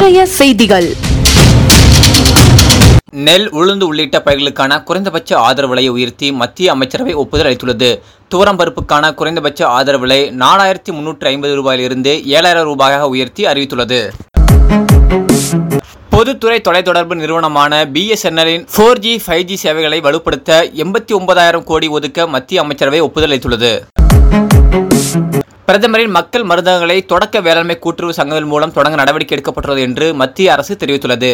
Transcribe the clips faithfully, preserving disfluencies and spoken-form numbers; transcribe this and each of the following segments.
இன்றைய செய்திகள். நெல், உளுந்து உள்ளிட்ட பயிர்களுக்கான குறைந்தபட்ச ஆதரவு விலையை உயர்த்தி மத்திய அமைச்சரவை ஒப்புதல் அளித்துள்ளது. துவரம்பருப்புக்கான குறைந்தபட்ச ஆதரவு விலை நாலாயிரத்தி முன்னூற்றி ஐம்பது ரூபாயிலிருந்து ஏழாயிரம் ரூபாயாக உயர்த்தி அறிவித்துள்ளது. பொதுத்துறை தொலைத்தொடர்பு நிறுவனமான பி எஸ் என் எல்-இன் போர் ஜி ஃபைவ் ஜி சேவைகளை வலுப்படுத்த எண்பத்தி ஒன்பதாயிரம் கோடி ஒதுக்க மத்திய அமைச்சரவை ஒப்புதல் அளித்துள்ளது. பிரதமரின் மக்கள் மருந்தகங்களை தொடக்க வேளாண்மை கூட்டுறவு சங்கங்கள் மூலம் தொடங்க நடவடிக்கை எடுக்கப்பட்டுள்ளது என்று மத்திய அரசு தெரிவித்துள்ளது.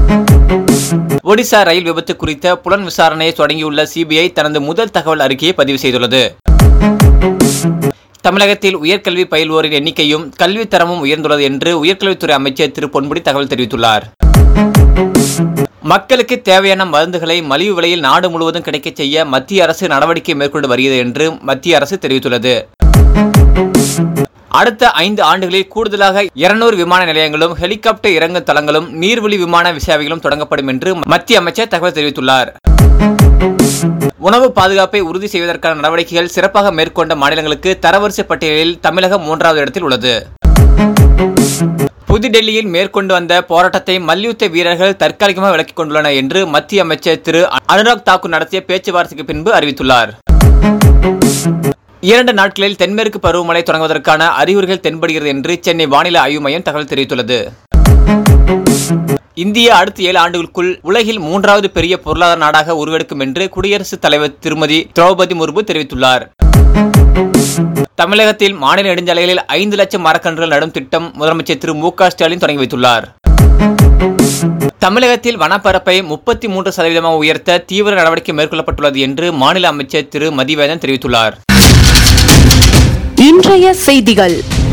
ஒடிசா ரயில் விபத்து குறித்த புலன் விசாரணையை தொடங்கியுள்ள சி பி ஐ தனது முதல் தகவல் அறிக்கையை பதிவு செய்துள்ளது. தமிழகத்தில் உயர்கல்வி பயில்வோரின் எண்ணிக்கையும் கல்வி தரமும் உயர்ந்துள்ளது என்று உயர்கல்வித்துறை அமைச்சர் திரு பொன்முடி தகவல் தெரிவித்துள்ளார். மக்களுக்கு தேவையான மருந்துகளை மலிவு விலையில் நாடு முழுவதும் கிடைக்க செய்ய மத்திய அரசு நடவடிக்கை மேற்கொண்டு வருகிறது என்று மத்திய அரசு தெரிவித்துள்ளது. அடுத்த ஐந்து ஆண்டுகளில் கூடுதலாக இருநூறு விமான நிலையங்களும் ஹெலிகாப்டர் இறங்கும் தளங்களும் நீர்வழி விமான சேவைகளும் தொடங்கப்படும் என்று மத்திய அமைச்சர் தகவல் தெரிவித்துள்ளார். உணவு பாதுகாப்பை உறுதி செய்வதற்கான நடவடிக்கைகள் சிறப்பாக மேற்கொண்ட மாநிலங்களுக்கு தரவரிசை பட்டியலில் தமிழகம் மூன்றாவது இடத்தில் உள்ளது. புதுடெல்லியில் மேற்கொண்டு வந்த போராட்டத்தை மல்யுத்த வீரர்கள் தற்காலிகமாக விலக்கிக் கொண்டுள்ளனர் என்று மத்திய அமைச்சர் திரு அனுராக் தாக்கூர் நடத்திய பேச்சுவார்த்தைக்கு பின்பு அறிவித்துள்ளார். இரண்டு நாட்களில் தென்மேற்கு பருவமழை தொடங்குவதற்கான அறிகுறிகள் தென்படுகிறது என்று சென்னை வானிலை ஆய்வு மையம் தகவல் தெரிவித்துள்ளது. இந்தியா அடுத்த ஏழு ஆண்டுகளுக்குள் உலகில் மூன்றாவது பெரிய பொருளாதார நாடாக உருவெடுக்கும் என்று குடியரசுத் தலைவர் திருமதி திரௌபதி முர்மு தெரிவித்துள்ளார். தமிழகத்தில் மாநில நெடுஞ்சாலைகளில் ஐந்து லட்சம் மரக்கன்றுகள் நடும் திட்டம் முதலமைச்சர் திரு மு க ஸ்டாலின் தொடங்கி வைத்துள்ளார். தமிழகத்தில் வனப்பரப்பை முப்பத்தி மூன்று சதவீதமாக உயர்த்த தீவிர நடவடிக்கை மேற்கொள்ளப்பட்டுள்ளது என்று மாநில அமைச்சர் திரு மதிவேந்தன் தெரிவித்துள்ளார். இன்றைய செய்திகள்.